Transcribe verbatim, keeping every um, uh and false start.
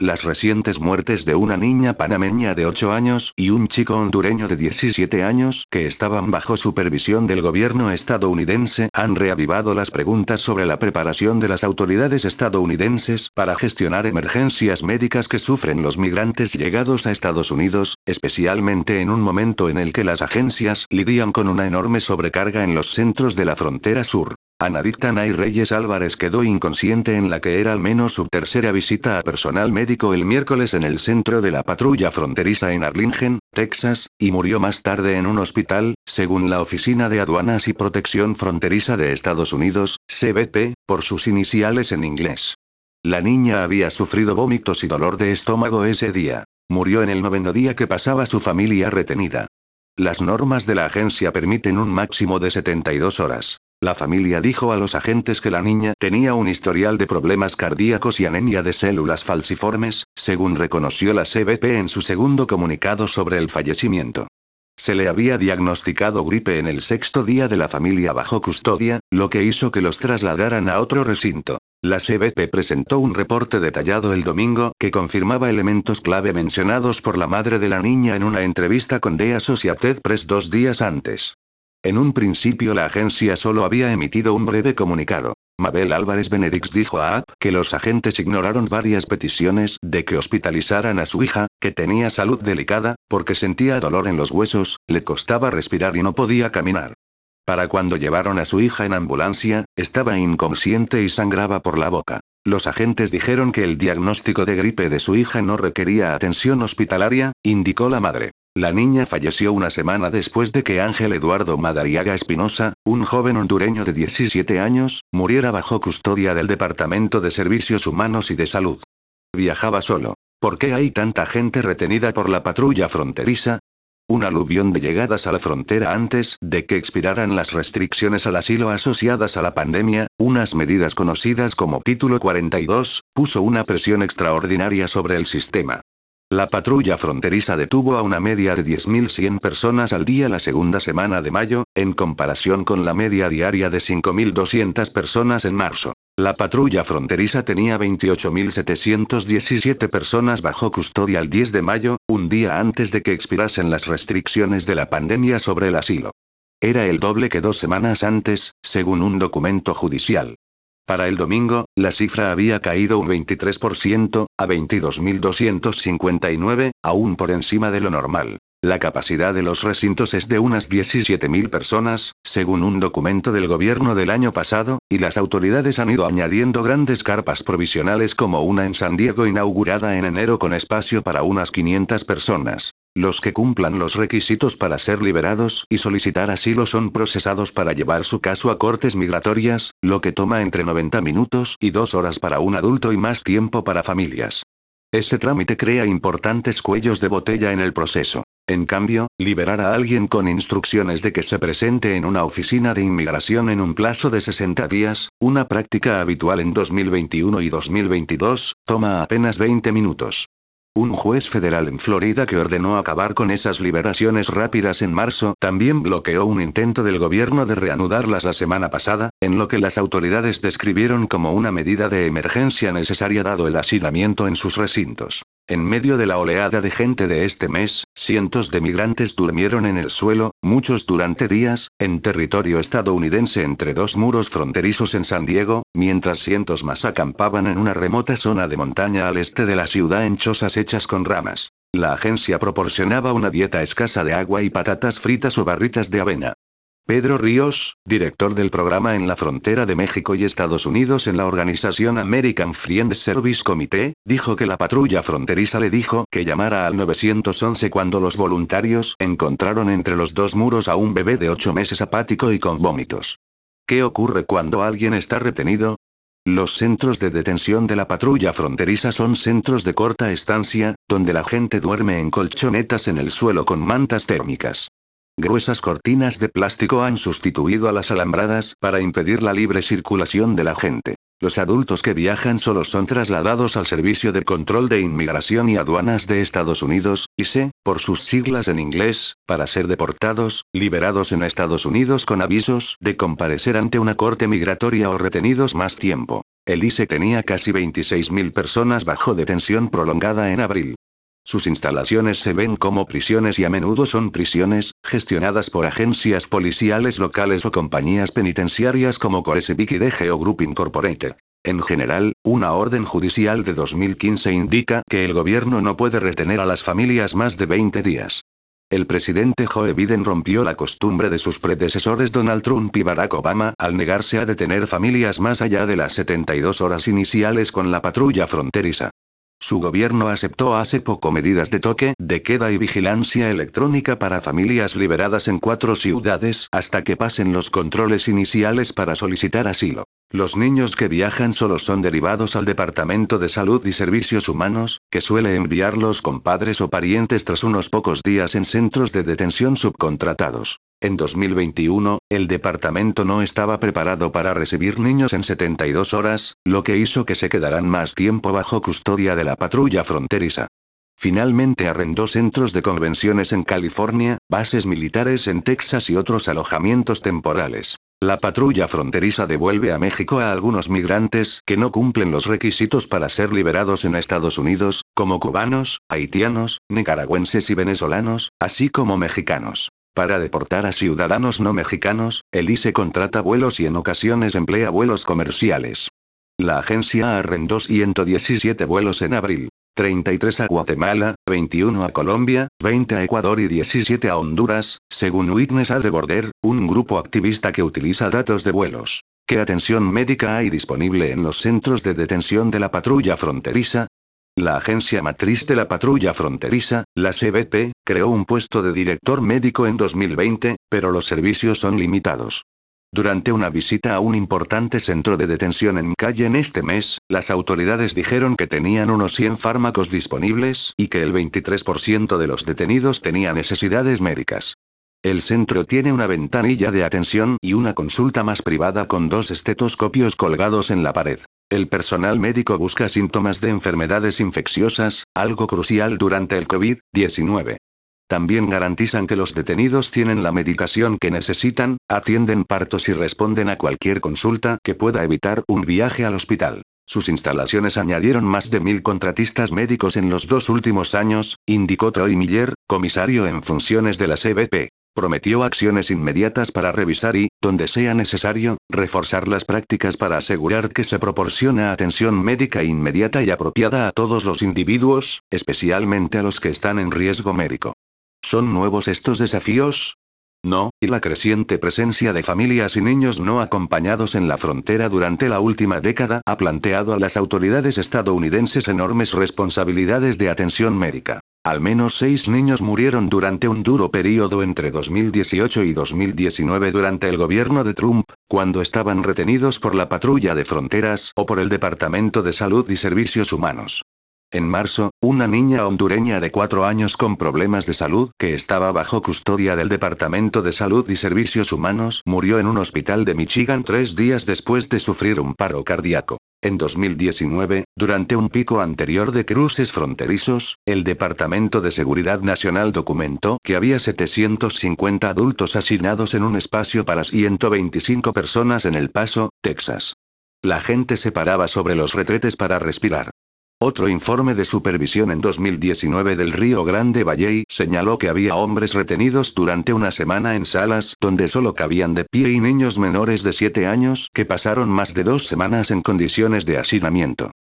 Las recientes muertes de una niña panameña de ocho años y un chico hondureño de diecisiete años que estaban bajo supervisión del gobierno estadounidense han reavivado las preguntas sobre la preparación de las autoridades estadounidenses para gestionar emergencias médicas que sufren los migrantes llegados a Estados Unidos, especialmente en un momento en el que las agencias lidian con una enorme sobrecarga en los centros de la frontera sur. Anadicta Nay Reyes Álvarez quedó inconsciente en la que era al menos su tercera visita a personal médico el miércoles en el centro de la patrulla fronteriza en Arlington, Texas, y murió más tarde en un hospital, según la Oficina de Aduanas y Protección Fronteriza de Estados Unidos, C B P, por sus iniciales en inglés. La niña había sufrido vómitos y dolor de estómago ese día. Murió en el noveno día que pasaba su familia retenida. Las normas de la agencia permiten un máximo de setenta y dos horas. La familia dijo a los agentes que la niña tenía un historial de problemas cardíacos y anemia de células falciformes, según reconoció la C B P en su segundo comunicado sobre el fallecimiento. Se le había diagnosticado gripe en el sexto día de la familia bajo custodia, lo que hizo que los trasladaran a otro recinto. La C B P presentó un reporte detallado el domingo que confirmaba elementos clave mencionados por la madre de la niña en una entrevista con The Associated Press dos días antes. En un principio la agencia solo había emitido un breve comunicado. Mabel Álvarez Benedix dijo a A P que los agentes ignoraron varias peticiones de que hospitalizaran a su hija, que tenía salud delicada, porque sentía dolor en los huesos, le costaba respirar y no podía caminar. Para cuando llevaron a su hija en ambulancia, estaba inconsciente y sangraba por la boca. Los agentes dijeron que el diagnóstico de gripe de su hija no requería atención hospitalaria, indicó la madre. La niña falleció una semana después de que Ángel Eduardo Madariaga Espinosa, un joven hondureño de diecisiete años, muriera bajo custodia del Departamento de Servicios Humanos y de Salud. Viajaba solo. ¿Por qué hay tanta gente retenida por la patrulla fronteriza? Un aluvión de llegadas a la frontera antes de que expiraran las restricciones al asilo asociadas a la pandemia, unas medidas conocidas como Título cuarenta y dos, puso una presión extraordinaria sobre el sistema. La patrulla fronteriza detuvo a una media de diez mil cien personas al día la segunda semana de mayo, en comparación con la media diaria de cinco mil doscientas personas en marzo. La patrulla fronteriza tenía veintiocho mil setecientas diecisiete personas bajo custodia el diez de mayo, un día antes de que expirasen las restricciones de la pandemia sobre el asilo. Era el doble que dos semanas antes, según un documento judicial. Para el domingo, la cifra había caído un veintitrés por ciento, a veintidós mil doscientos cincuenta y nueve, aún por encima de lo normal. La capacidad de los recintos es de unas diecisiete mil personas, según un documento del gobierno del año pasado, y las autoridades han ido añadiendo grandes carpas provisionales como una en San Diego inaugurada en enero con espacio para unas quinientas personas. Los que cumplan los requisitos para ser liberados y solicitar asilo son procesados para llevar su caso a cortes migratorias, lo que toma entre noventa minutos y dos horas para un adulto y más tiempo para familias. Ese trámite crea importantes cuellos de botella en el proceso. En cambio, liberar a alguien con instrucciones de que se presente en una oficina de inmigración en un plazo de sesenta días, una práctica habitual en dos mil veintiuno y dos mil veintidós, toma apenas veinte minutos. Un juez federal en Florida que ordenó acabar con esas liberaciones rápidas en marzo también bloqueó un intento del gobierno de reanudarlas la semana pasada, en lo que las autoridades describieron como una medida de emergencia necesaria dado el hacinamiento en sus recintos. En medio de la oleada de gente de este mes, cientos de migrantes durmieron en el suelo, muchos durante días, en territorio estadounidense entre dos muros fronterizos en San Diego, mientras cientos más acampaban en una remota zona de montaña al este de la ciudad en chozas hechas con ramas. La agencia proporcionaba una dieta escasa de agua y patatas fritas o barritas de avena. Pedro Ríos, director del programa en la frontera de México y Estados Unidos en la organización American Friends Service Committee, dijo que la patrulla fronteriza le dijo que llamara al nueve once cuando los voluntarios encontraron entre los dos muros a un bebé de ocho meses apático y con vómitos. ¿Qué ocurre cuando alguien está retenido? Los centros de detención de la patrulla fronteriza son centros de corta estancia, donde la gente duerme en colchonetas en el suelo con mantas térmicas. Gruesas cortinas de plástico han sustituido a las alambradas para impedir la libre circulación de la gente. Los adultos que viajan solos son trasladados al Servicio de Control de Inmigración y Aduanas de Estados Unidos, I C E, por sus siglas en inglés, para ser deportados, liberados en Estados Unidos con avisos de comparecer ante una corte migratoria o retenidos más tiempo. El I S E tenía casi veintiséis mil personas bajo detención prolongada en abril. Sus instalaciones se ven como prisiones y a menudo son prisiones, gestionadas por agencias policiales locales o compañías penitenciarias como Coresevich y D G O Group Incorporated. En general, una orden judicial de dos mil quince indica que el gobierno no puede retener a las familias más de veinte días. El presidente Joe Biden rompió la costumbre de sus predecesores Donald Trump y Barack Obama al negarse a detener familias más allá de las setenta y dos horas iniciales con la patrulla fronteriza. Su gobierno aceptó hace poco medidas de toque de queda y vigilancia electrónica para familias liberadas en cuatro ciudades hasta que pasen los controles iniciales para solicitar asilo. Los niños que viajan solos son derivados al Departamento de Salud y Servicios Humanos, que suele enviarlos con padres o parientes tras unos pocos días en centros de detención subcontratados. En dos mil veintiuno, el departamento no estaba preparado para recibir niños en setenta y dos horas, lo que hizo que se quedaran más tiempo bajo custodia de la patrulla fronteriza. Finalmente arrendó centros de convenciones en California, bases militares en Texas y otros alojamientos temporales. La patrulla fronteriza devuelve a México a algunos migrantes que no cumplen los requisitos para ser liberados en Estados Unidos, como cubanos, haitianos, nicaragüenses y venezolanos, así como mexicanos. Para deportar a ciudadanos no mexicanos, el I S E contrata vuelos y en ocasiones emplea vuelos comerciales. La agencia arrendó ciento diecisiete vuelos en abril. treinta y tres a Guatemala, veintiuno a Colombia, veinte a Ecuador y diecisiete a Honduras, según Witness at the Border, un grupo activista que utiliza datos de vuelos. ¿Qué atención médica hay disponible en los centros de detención de la patrulla fronteriza? La agencia matriz de la patrulla fronteriza, la C B P, creó un puesto de director médico en dos mil veinte, pero los servicios son limitados. Durante una visita a un importante centro de detención en Calle en este mes, las autoridades dijeron que tenían unos cien fármacos disponibles y que el veintitrés por ciento de los detenidos tenía necesidades médicas. El centro tiene una ventanilla de atención y una consulta más privada con dos estetoscopios colgados en la pared. El personal médico busca síntomas de enfermedades infecciosas, algo crucial durante el COVID diecinueve. También garantizan que los detenidos tienen la medicación que necesitan, atienden partos y responden a cualquier consulta que pueda evitar un viaje al hospital. Sus instalaciones añadieron más de mil contratistas médicos en los dos últimos años, indicó Troy Miller, comisario en funciones de la C B P. Prometió acciones inmediatas para revisar y, donde sea necesario, reforzar las prácticas para asegurar que se proporciona atención médica inmediata y apropiada a todos los individuos, especialmente a los que están en riesgo médico. ¿Son nuevos estos desafíos? No, y la creciente presencia de familias y niños no acompañados en la frontera durante la última década ha planteado a las autoridades estadounidenses enormes responsabilidades de atención médica. Al menos seis niños murieron durante un duro período entre dos mil dieciocho y dos mil diecinueve durante el gobierno de Trump, cuando estaban retenidos por la patrulla de fronteras o por el Departamento de Salud y Servicios Humanos. En marzo, una niña hondureña de cuatro años con problemas de salud que estaba bajo custodia del Departamento de Salud y Servicios Humanos murió en un hospital de Michigan tres días después de sufrir un paro cardíaco. En dos mil diecinueve, durante un pico anterior de cruces fronterizos, el Departamento de Seguridad Nacional documentó que había setecientos cincuenta adultos asignados en un espacio para ciento veinticinco personas en El Paso, Texas. La gente se paraba sobre los retretes para respirar. Otro informe de supervisión en dos mil diecinueve del Río Grande Valley señaló que había hombres retenidos durante una semana en salas donde solo cabían de pie y niños menores de siete años que pasaron más de dos semanas en condiciones de hacinamiento.